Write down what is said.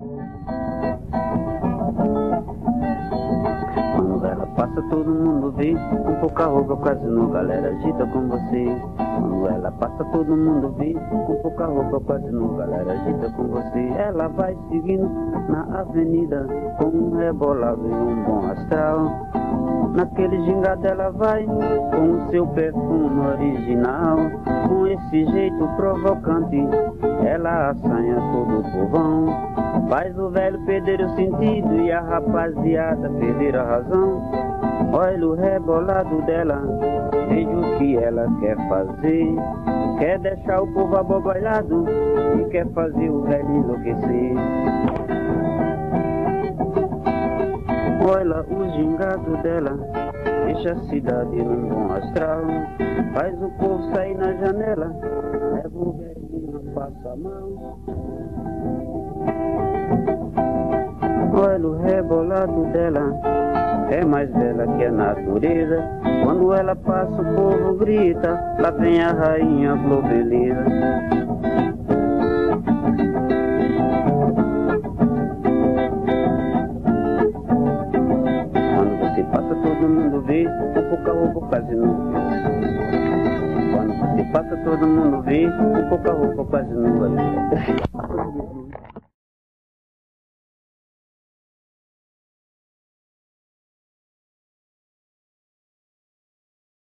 Quando ela passa todo mundo vê, com pouca roupa quase nu, galera agita com você. Quando ela passa todo mundo vê, com pouca roupa quase nu, galera agita com você. Ela vai seguindo na avenida, com um rebolado e um bom astral. Naquele gingado ela vai, com o seu perfume original. Com esse jeito provocante, ela assanha todo o povão. Faz o velho perder o sentido e a rapaziada perder a razão. Olha o rebolado dela, veja o que ela quer fazer. Quer deixar o povo abobalhado e quer fazer o velho enlouquecer. Olha o gingado dela, deixa a cidade num bom astral. Faz o povo sair na janela, leva o velhinho, passa a mão. Olha o rebolado dela, é mais bela que a natureza. Quando ela passa o povo grita, lá vem a rainha Flor Beleza. Quando você passa todo mundo vê, com pouca roupa quase nu. Quando você passa todo mundo vê, com pouca roupa quase nu.